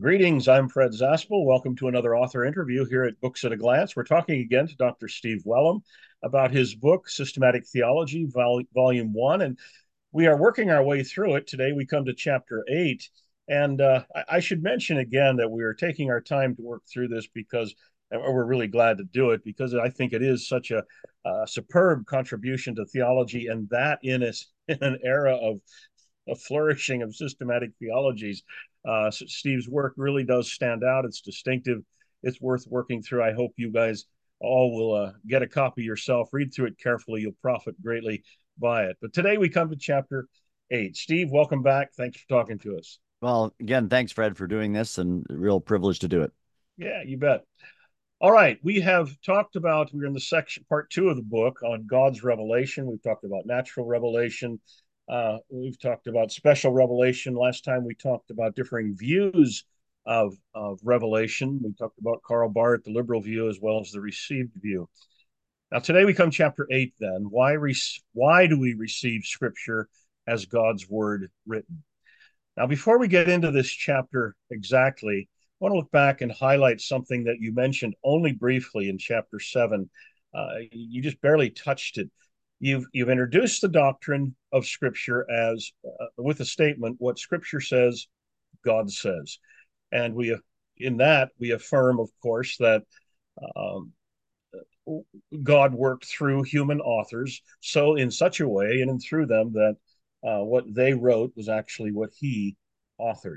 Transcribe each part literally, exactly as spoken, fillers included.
Greetings, I'm Fred Zaspel. Welcome to another author interview here at Books at a Glance. We're talking again to Doctor Steve Wellum about his book, Systematic Theology, Vol- Volume one. And we are working our way through it. Today we come to Chapter eight. And uh, I-, I should mention again that we are taking our time to work through this because we're really glad to do it because I think it is such a, a superb contribution to theology, and that in, a, in an era of a flourishing of systematic theologies. Uh, so Steve's work really does stand out. It's distinctive. It's worth working through. I hope you guys all will uh, get a copy yourself, read through it carefully. You'll profit greatly by it. But today we come to chapter eight. Steve, welcome back. Thanks for talking to us. Well, again, thanks, Fred, for doing this, and a real privilege to do it. Yeah, you bet. All right, we have talked about, we're in the section, part two of the book on God's revelation. We've talked about natural revelation. Uh, we've talked about special revelation. Last time we talked about differing views of, of revelation. We talked about Karl Barth, the liberal view, as well as the received view. Now, today we come chapter eight then. Why, re- why do we receive scripture as God's word written? Now, before we get into this chapter exactly, I want to look back and highlight something that you mentioned only briefly in chapter seven. Uh, you just barely touched it. You've you've introduced the doctrine of Scripture as uh, with a statement, what Scripture says, God says, and we in that we affirm, of course, that um, God worked through human authors so in such a way and in through them that uh, what they wrote was actually what He authored.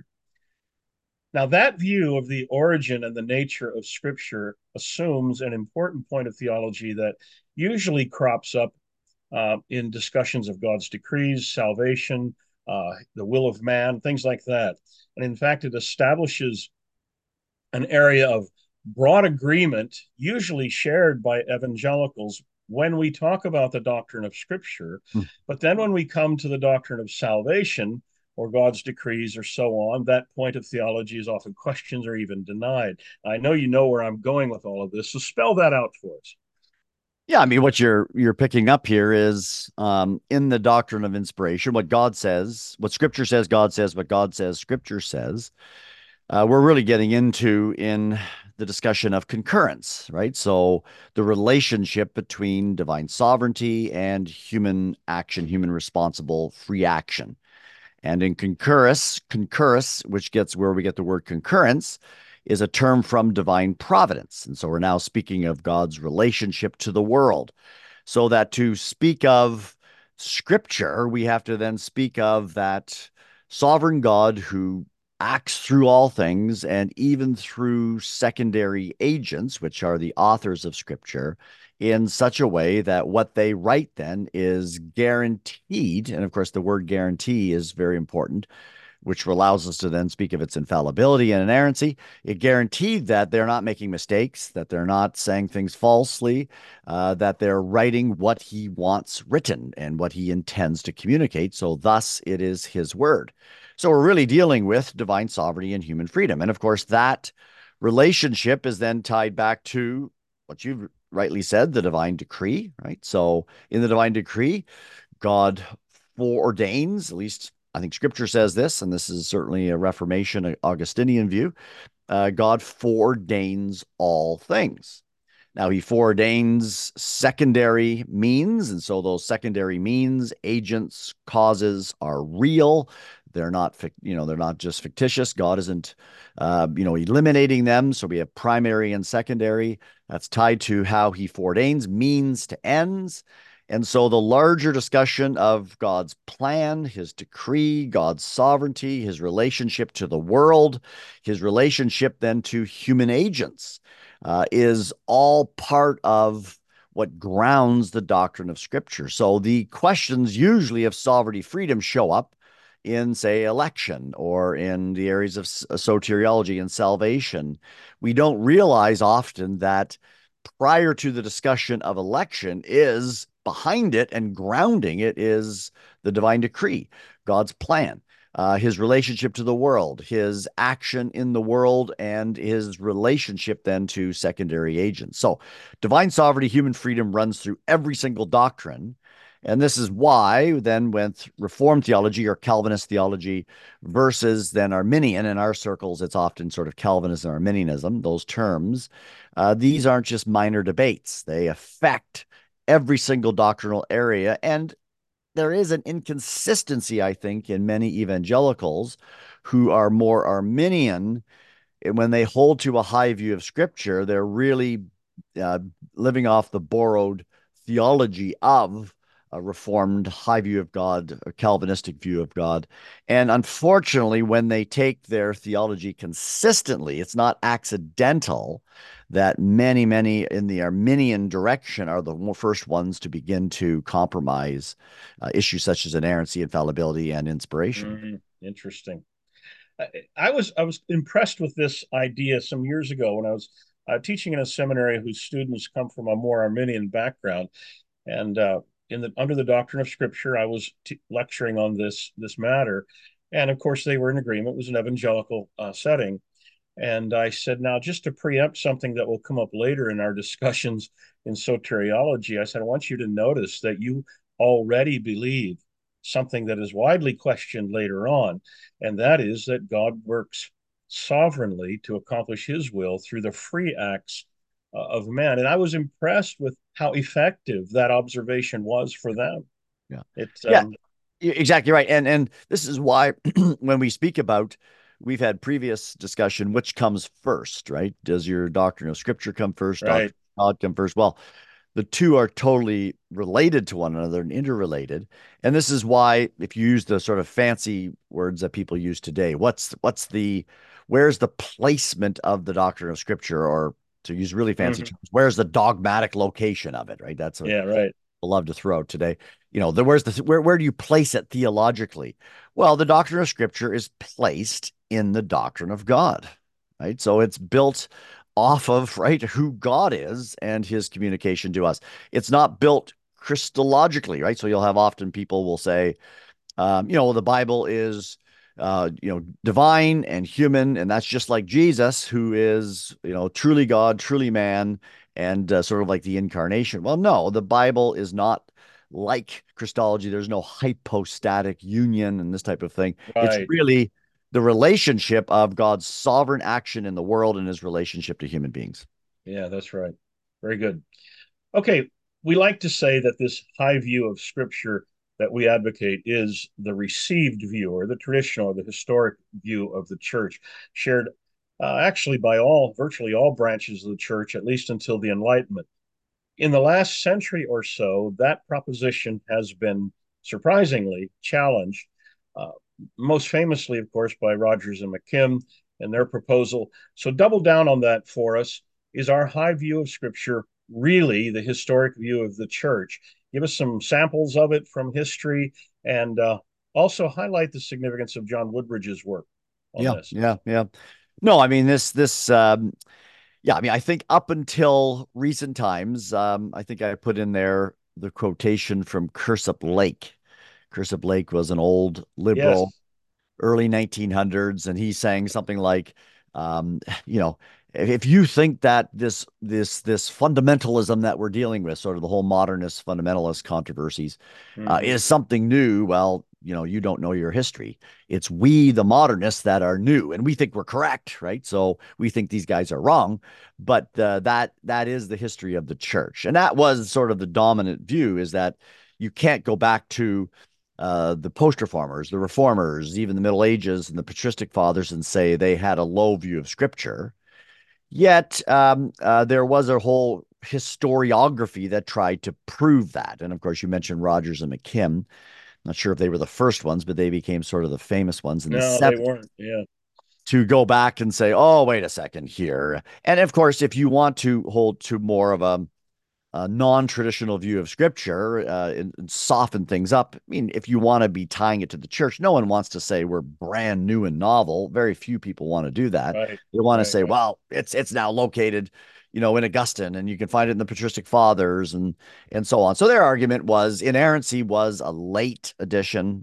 Now, that view of the origin and the nature of Scripture assumes an important point of theology that usually crops up uh, in discussions of God's decrees, salvation, uh, the will of man, things like that. And in fact, it establishes an area of broad agreement, usually shared by evangelicals, when we talk about the doctrine of Scripture. Hmm. But then when we come to the doctrine of salvation, or God's decrees, or so on, that point of theology is often questioned or even denied. I know you know where I'm going with all of this, so spell that out for us. Yeah, I mean, what you're you're picking up here is um, in the doctrine of inspiration, what God says, what Scripture says, God says, what God says, Scripture says. Uh, we're really getting into in the discussion of concurrence, right? So the relationship between divine sovereignty and human action, human responsible free action. And in concurrence, concurrence, which gets where we get the word concurrence, is a term from divine providence. And so we're now speaking of God's relationship to the world. So that to speak of scripture, we have to then speak of that sovereign God who acts through all things and even through secondary agents, which are the authors of scripture, in such a way that what they write then is guaranteed. And of course, the word guarantee is very important, which allows us to then speak of its infallibility and inerrancy. It guaranteed that they're not making mistakes, that they're not saying things falsely, uh, that they're writing what he wants written and what he intends to communicate. So, thus, it is his word. So, we're really dealing with divine sovereignty and human freedom. And of course, that relationship is then tied back to what you've rightly said, the divine decree, right? So, in the divine decree, God foreordains, at least I think scripture says this, and this is certainly a Reformation, a Augustinian view. Uh, God foreordains all things. Now, he foreordains secondary means, and so those secondary means, agents, causes are real. They're not, you know, they're not just fictitious. God isn't, uh, you know, eliminating them. So we have primary and secondary. That's tied to how he foreordains means to ends. And so the larger discussion of God's plan, his decree, God's sovereignty, his relationship to the world, his relationship then to human agents, uh, is all part of what grounds the doctrine of Scripture. So the questions usually of sovereignty freedom show up in, say, election or in the areas of soteriology and salvation. We don't realize often that prior to the discussion of election is behind it and grounding it is the divine decree, God's plan, uh, his relationship to the world, his action in the world, and his relationship then to secondary agents. So divine sovereignty, human freedom runs through every single doctrine. And this is why then with Reformed theology or Calvinist theology versus then Arminian, in our circles, it's often sort of Calvinism, Arminianism, those terms. Uh, these aren't just minor debates. They affect every single doctrinal area. And there is an inconsistency, I think, in many evangelicals who are more Arminian. When they hold to a high view of Scripture, they're really uh, living off the borrowed theology of a Reformed high view of God, a Calvinistic view of God. And unfortunately, when they take their theology consistently, it's not accidental that many, many in the Arminian direction are the first ones to begin to compromise uh, issues such as inerrancy, infallibility, and inspiration. Mm, interesting. I, I was I was impressed with this idea some years ago when I was uh, teaching in a seminary whose students come from a more Arminian background, and uh, in the under the doctrine of Scripture, I was t- lecturing on this this matter, and of course they were in agreement. It was an evangelical uh, setting, and I said, now just to preempt something that will come up later in our discussions in soteriology, I said I want you to notice that you already believe something that is widely questioned later on, and that is that God works sovereignly to accomplish his will through the free acts uh, of man. And I was impressed with how effective that observation was for them. Yeah. It Yeah, um, exactly right. And and this is why when we speak about we've had previous discussion which comes first, right? Does your doctrine of scripture come first, right. doctrine of God come first? Well, the two are totally related to one another and interrelated. And this is why if you use the sort of fancy words that people use today, what's what's the where's the placement of the doctrine of scripture, or to use really fancy Mm-hmm. terms, where's the dogmatic location of it, right? That's what Yeah, right. love to throw out today. You know, the, where's the where where do you place it theologically? Well, the doctrine of Scripture is placed in the doctrine of God, right? So it's built off of right who God is and His communication to us. It's not built Christologically, right? So you'll have often people will say, um, you know, the Bible is, uh, you know, divine and human, and that's just like Jesus, who is, you know, truly God, truly man, and uh, sort of like the incarnation. Well, no, the Bible is not like Christology. There's no hypostatic union and this type of thing. It's Right. really the relationship of God's sovereign action in the world and his relationship to human beings. Yeah, that's right. Very good. Okay, we like to say that this high view of Scripture that we advocate is the received view or the traditional or the historic view of the church, shared uh, actually by all, virtually all branches of the church, at least until the Enlightenment. In the last century or so, that proposition has been surprisingly challenged, uh, most famously, of course, by Rogers and McKim and their proposal. So, double down on that for us. Is our high view of Scripture really the historic view of the church? Give us some samples of it from history, and uh, also highlight the significance of John Woodbridge's work on Yeah, this. yeah, yeah. No, I mean this this um yeah, I mean, I think up until recent times, um, I think I put in there the quotation from Cursip Lake. Cursip Lake was an old liberal, Yes. early nineteen hundreds, and he's saying something like, um, you know, if, if you think that this this this fundamentalism that we're dealing with, sort of the whole modernist fundamentalist controversies, uh, Mm-hmm. is something new, well, you know, you don't know your history. It's we, the modernists, that are new, and we think we're correct, right? So we think these guys are wrong, but uh, that that is the history of the church, and that was sort of the dominant view: is that you can't go back to uh, the post reformers, the reformers, even the Middle Ages and the patristic fathers, and say they had a low view of Scripture. Yet um, uh, there was a whole historiography that tried to prove that. And of course, you mentioned Rogers and McKim. Not sure if they were the first ones, but they became sort of the famous ones in the No, they seventies weren't. Yeah. to go back and say, oh, wait a second here. And of course, if you want to hold to more of a a non-traditional view of scripture uh, and, and soften things up. I mean, if you want to be tying it to the church, no one wants to say we're brand new and novel. Very few people want to do that. Right. They want to Right. say, Right. well, it's it's now located, you know, in Augustine, and you can find it in the patristic fathers and and so on. So their argument was inerrancy was a late addition.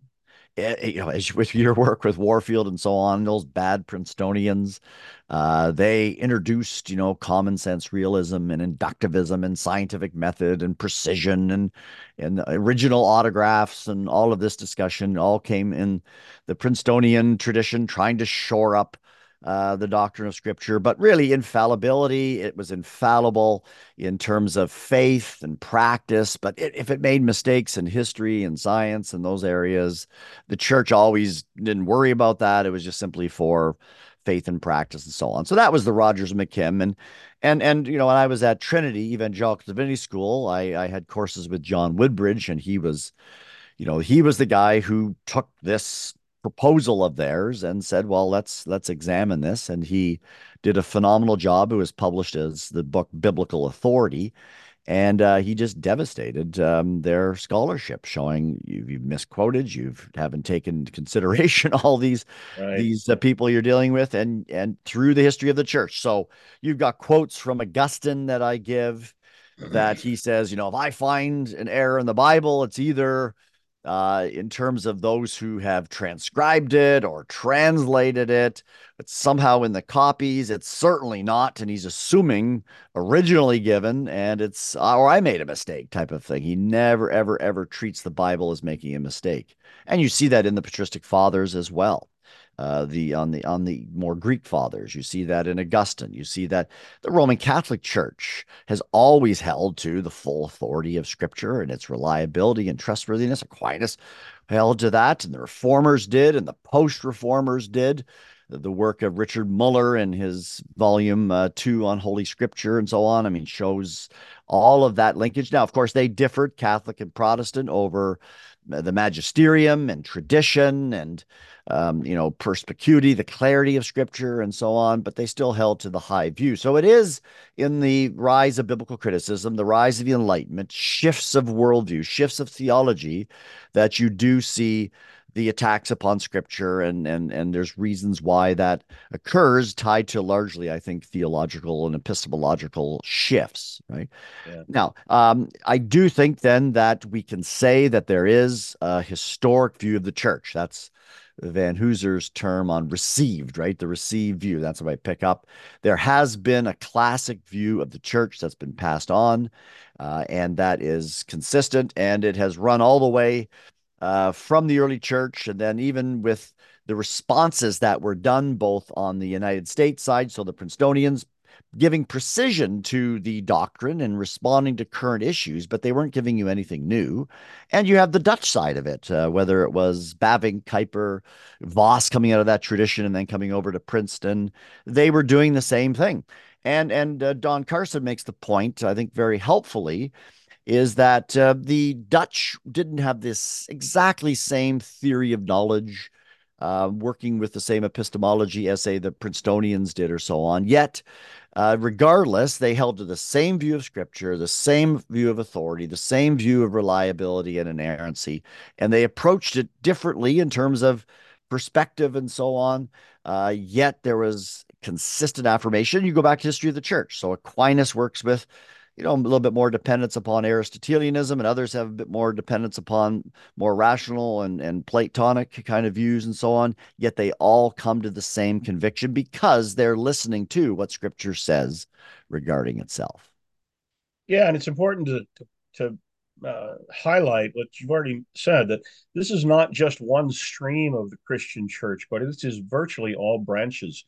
eh, you know, as with your work with Warfield and so on, those bad Princetonians, uh, they introduced, you know, common sense realism and inductivism and scientific method and precision and and original autographs and all of this discussion all came in the Princetonian tradition, trying to shore up uh, the doctrine of Scripture, but really infallibility. It was infallible in terms of faith and practice. But it, if it made mistakes in history and science and those areas, the church always didn't worry about that. It was just simply for faith and practice and so on. So that was the Rogers and McKim. And and and you know, when I was at Trinity Evangelical Divinity School, I, I had courses with John Woodbridge, and he was you know, he was the guy who took this proposal of theirs and said, well, let's let's examine this. And he did a phenomenal job. It was published as the book Biblical Authority. And uh, he just devastated um, their scholarship, showing you, you've misquoted, you haven't taken into consideration all these Right. these uh, people you're dealing with, and and through the history of the church. So you've got quotes from Augustine that I give that he says, you know, if I find an error in the Bible, it's either uh, in terms of those who have transcribed it or translated it, but somehow in the copies, it's certainly not. And he's assuming originally given, and it's, uh, or I made a mistake type of thing. He never, ever, ever treats the Bible as making a mistake. And you see that in the patristic fathers as well. Uh, the on the on the more Greek fathers, you see that in Augustine. You see that the Roman Catholic Church has always held to the full authority of Scripture and its reliability and trustworthiness. Aquinas held to that, and the Reformers did, and the post-Reformers did. The work of Richard Muller in his volume uh, two on Holy Scripture and so on, I mean, shows all of that linkage. Now, of course, they differed, Catholic and Protestant, over the magisterium and tradition and um, you know, perspicuity, the clarity of Scripture, and so on, but they still held to the high view. So it is in the rise of biblical criticism, the rise of the Enlightenment, shifts of worldview, shifts of theology, that you do see the attacks upon Scripture, and and and there's reasons why that occurs, tied to largely, I think, theological and epistemological shifts, right? Yeah. Now, um, I do think then that we can say that there is a historic view of the church. That's Van Hooser's term on received, right? The received view. That's what I pick up. There has been a classic view of the church that's been passed on, uh, and that is consistent, and it has run all the way uh, from the early church, and then even with the responses that were done both on the United States side, so the Princetonians giving precision to the doctrine and responding to current issues, but they weren't giving you anything new. And you have the Dutch side of it, uh, whether it was Bavinck, Kuyper, Voss coming out of that tradition and then coming over to Princeton. They were doing the same thing. And and uh, Don Carson makes the point, I think, very helpfully, is that uh, the Dutch didn't have this exactly same theory of knowledge, uh, working with the same epistemology as, say, the Princetonians did or so on. Yet, uh, regardless, they held to the same view of Scripture, the same view of authority, the same view of reliability and inerrancy, and they approached it differently in terms of perspective and so on. Uh, yet there was consistent affirmation. You go back to history of the church. So Aquinas works with, you know, a little bit more dependence upon Aristotelianism, and others have a bit more dependence upon more rational and, and Platonic kind of views and so on. Yet they all come to the same conviction because they're listening to what Scripture says regarding itself. Yeah, and it's important to to, to uh, highlight what you've already said, that this is not just one stream of the Christian church, but this is virtually all branches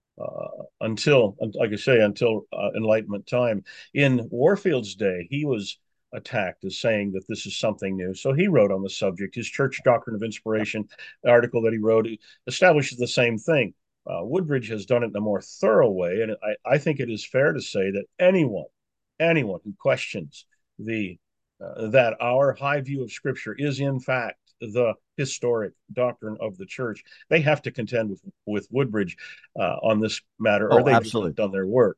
uh, until, like I say, until uh, Enlightenment time. In Warfield's day, he was attacked as saying that this is something new. So he wrote on the subject. His Church Doctrine of Inspiration article that he wrote establishes the same thing. Uh, Woodbridge has done it in a more thorough way, and I, I think it is fair to say that anyone, anyone who questions the uh, that our high view of Scripture is in fact the historic doctrine of the church, they have to contend with with Woodbridge uh, on this matter, or Oh, they've just not absolutely. done their work.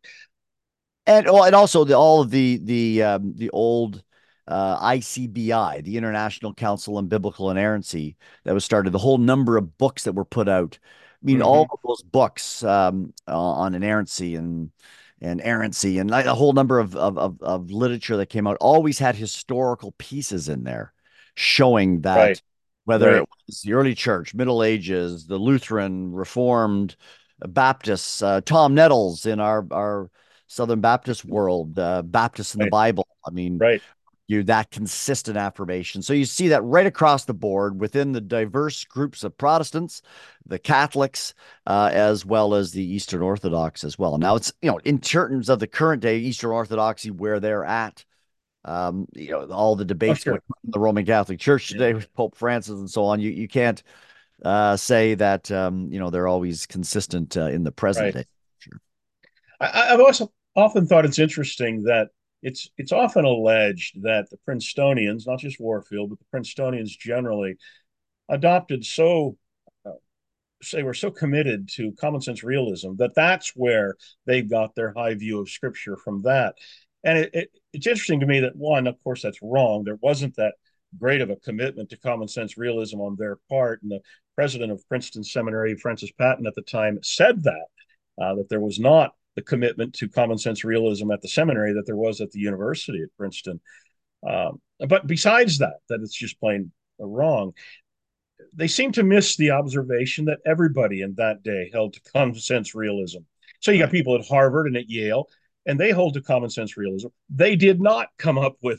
And oh, and also the all of the the um, the old uh, I C B I, the International Council on Biblical Inerrancy, that was started. The whole number of books that were put out. I mean, all Mm-hmm. of those books um, uh, on inerrancy and and errancy and like, a whole number of, of of of literature that came out always had historical pieces in there, showing Right. that whether right. it was the early church, Middle Ages, the Lutheran, Reformed, uh, Baptists, uh, Tom Nettles in our our Southern Baptist world, uh, Baptists in the Right. Bible. I mean, Right. you that consistent affirmation. So you see that right across the board within the diverse groups of Protestants, the Catholics, uh, as well as the Eastern Orthodox as well. Now it's, you know, in terms of the current day Eastern Orthodoxy, where they're at, um, you know, all the Oh, debates going sure. on in the Roman Catholic Church Yeah. today with Pope Francis and so on. You you can't uh, say that um, you know, they're always consistent uh, in the present Right. day. Sure. I, I've also often thought it's interesting that it's it's often alleged that the Princetonians, not just Warfield, but the Princetonians generally, adopted so uh, they were so committed to common sense realism that that's where they got their high view of Scripture from that. And it, it, it's interesting to me that one, of course, that's wrong. There wasn't that great of a commitment to common sense realism on their part, and the president of Princeton Seminary, Francis Patton, at the time said that uh, that there was not the commitment to common sense realism at the seminary that there was at the university at Princeton. Um, but besides that, that it's just plain wrong, they seem to miss the observation that everybody in that day held to common sense realism. So you got Right. people at Harvard and at Yale, and they hold to common sense realism. They did not come up with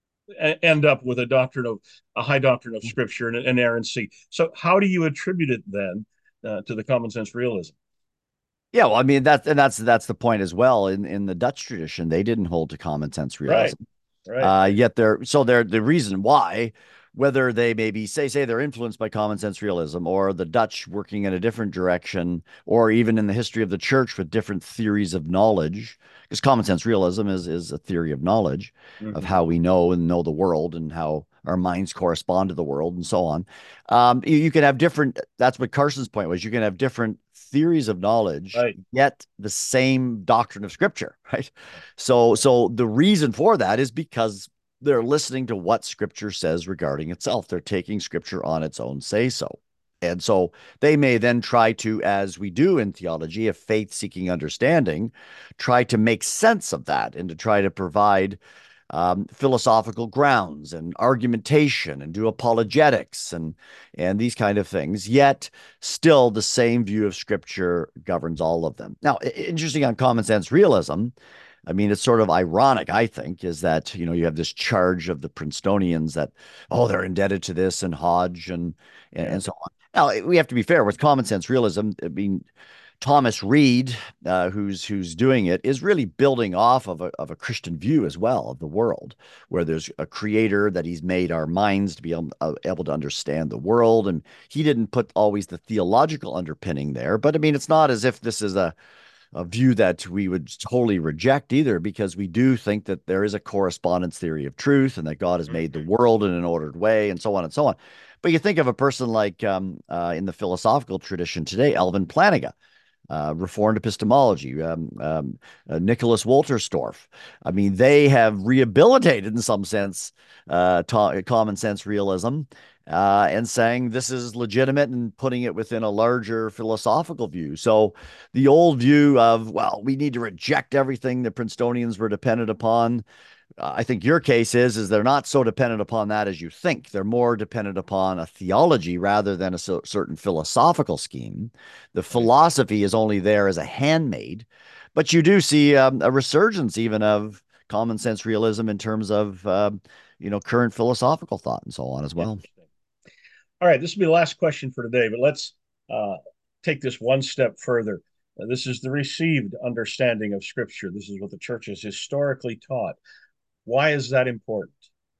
end up with a doctrine of a high doctrine of Scripture and an inerrancy. So how do you attribute it then uh, to the common sense realism? Yeah, well, I mean that's and that's that's the point as well. In in the Dutch tradition, they didn't hold to common sense Right, realism. right. Uh, yet they're so they're the reason why, whether they maybe say say they're influenced by common sense realism or the Dutch working in a different direction, or even in the history of the church with different theories of knowledge, because common sense realism is is a theory of knowledge of Mm-hmm. how we know and know the world and how our minds correspond to the world and so on. Um, you, you can have different. That's what Carson's point was. You can have different theories of knowledge, Right. yet the same doctrine of Scripture, right? So, so the reason for that is because they're listening to what Scripture says regarding itself. They're taking Scripture on its own say so. And so they may then try to, as we do in theology, a faith seeking understanding, try to make sense of that and to try to provide um, philosophical grounds and argumentation and do apologetics and and these kind of things. Yet still the same view of Scripture governs all of them. Now, interesting on common sense realism. I mean, it's sort of ironic, I think, is that, you know, you have this charge of the Princetonians that, oh, they're indebted to this and Hodge and, and, Yeah. and so on. Now, we have to be fair with common sense realism. I mean, Thomas Reed, uh, who's who's doing it, is really building off of a, of a Christian view as well of the world, where there's a creator that he's made our minds to be able, uh, able to understand the world. And he didn't put always the theological underpinning there. But I mean, it's not as if this is a a view that we would totally reject either, because we do think that there is a correspondence theory of truth and that God has made the Mm-hmm. world in an ordered way and so on and so on. But you think of a person like um, uh, in the philosophical tradition today, Alvin Plantinga, uh, Reformed epistemology, um, um, uh, Nicholas Wolterstorff. I mean, they have rehabilitated, in some sense, uh, ta- common sense realism uh, and saying this is legitimate and putting it within a larger philosophical view. So the old view of, well, we need to reject everything the Princetonians were dependent upon. Uh, I think your case is is they're not so dependent upon that as you think. They're more dependent upon a theology rather than a so, certain philosophical scheme. The Right. philosophy is only there as a handmaid, but you do see um, a resurgence even of common sense realism in terms of um, you know, current philosophical thought and so on as well. Interesting. All right, this will be the last question for today, but let's uh, take this one step further. Uh, this is the received understanding of Scripture. This is what the church has historically taught. Why is that important?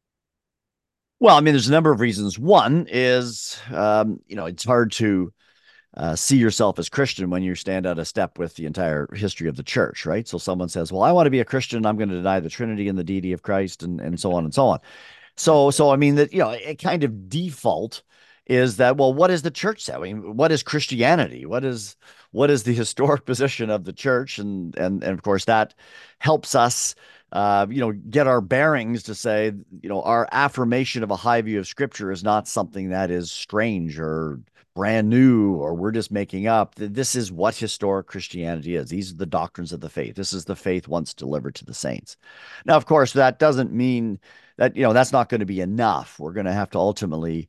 Well, I mean, there's a number of reasons. One is, um, you know, it's hard to uh, see yourself as Christian when you stand out of step with the entire history of the church, right? So someone says, "Well, I want to be a Christian. I'm going to deny the Trinity and the deity of Christ, and and so on and so on." So, so I mean that, you know, a kind of default is that, well, what is the church say? I mean, what is Christianity? What is what is the historic position of the church? And and and of course that helps us uh, you know, get our bearings to say, you know, our affirmation of a high view of Scripture is not something that is strange or brand new or we're just making up. This is what historic Christianity is. These are the doctrines of the faith. This is the faith once delivered to the saints. Now, of course, that doesn't mean that, you know, that's not going to be enough. We're going to have to ultimately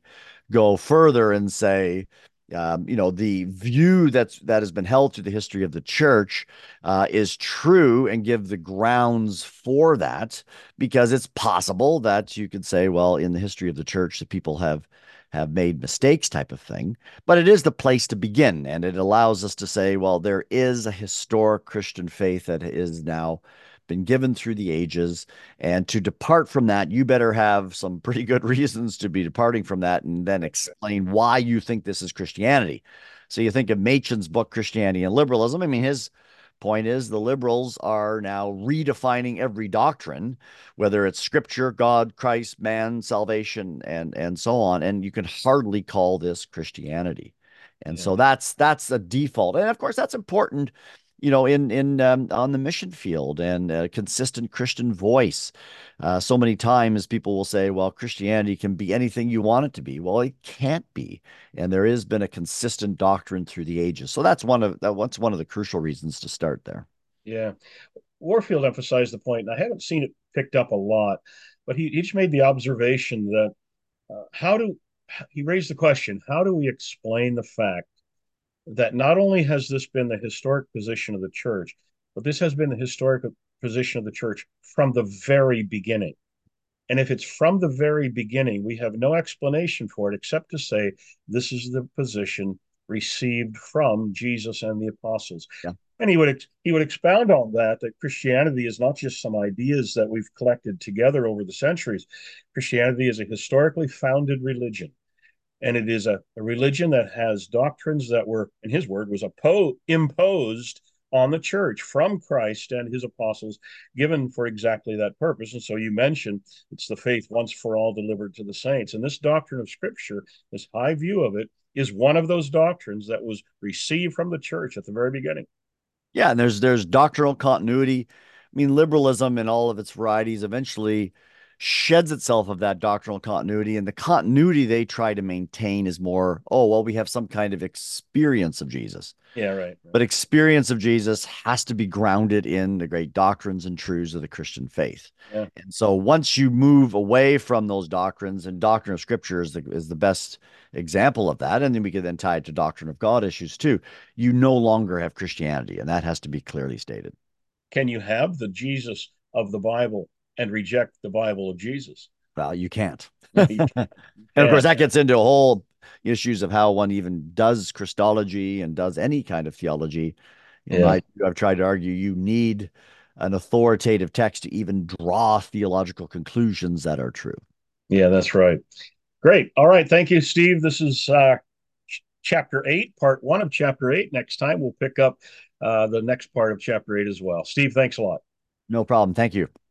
go further and say, um, you know, the view that's that has been held through the history of the church uh, is true, and give the grounds for that, because it's possible that you could say, well, in the history of the church, the people have have made mistakes, type of thing. But it is the place to begin, and it allows us to say, well, there is a historic Christian faith that is now been given through the ages. And to depart from that, you better have some pretty good reasons to be departing from that, and then explain why you think this is Christianity. So you think of Machen's book, Christianity and Liberalism. I mean, his point is the liberals are now redefining every doctrine, whether it's scripture, God, Christ, man, salvation, and and so on. And you can hardly call this Christianity. And Yeah. so that's that's the default. And of course, that's important, you know, in in um, on the mission field, and a consistent Christian voice. Uh, so many times people will say, "Well, Christianity can be anything you want it to be." Well, it can't be, and there has been a consistent doctrine through the ages. So that's one of that's one of the crucial reasons to start there. Yeah. Warfield emphasized the point, and I haven't seen it picked up a lot, but he each made the observation that uh, how do he raised the question, how do we explain the fact that not only has this been the historic position of the church, but this has been the historic position of the church from the very beginning. And if it's from the very beginning, we have no explanation for it except to say this is the position received from Jesus and the apostles. Yeah. And he would he would expound on that that Christianity is not just some ideas that we've collected together over the centuries. Christianity is a historically founded religion, and it is a, a religion that has doctrines that were, in his word, was oppo- imposed on the church from Christ and his apostles, given for exactly that purpose. And so you mentioned it's the faith once for all delivered to the saints. And this doctrine of Scripture, this high view of it, is one of those doctrines that was received from the church at the very beginning. Yeah, and there's there's doctrinal continuity. I mean, liberalism in all of its varieties eventually sheds itself of that doctrinal continuity, and the continuity they try to maintain is more, oh, well, we have some kind of experience of Jesus. Yeah, right, right. But experience of Jesus has to be grounded in the great doctrines and truths of the Christian faith. Yeah, And so once you move away from those doctrines, and doctrine of Scripture is the, is the best example of that, and then we can then tie it to doctrine of God issues too, you no longer have Christianity, and that has to be clearly stated. can you have the Jesus of the Bible and reject the Bible of Jesus? Well, you can't. No, you can't. You And of course, can't. that gets into a whole issues of how one even does Christology and does any kind of theology. In Yeah, my view, I've tried to argue you need an authoritative text to even draw theological conclusions that are true. yeah, that's right. Great. All right. Thank you, Steve. This is uh, ch- chapter eight, part one of chapter eight. Next time, we'll pick up uh, the next part of chapter eight as well. Steve, thanks a lot. No problem. Thank you.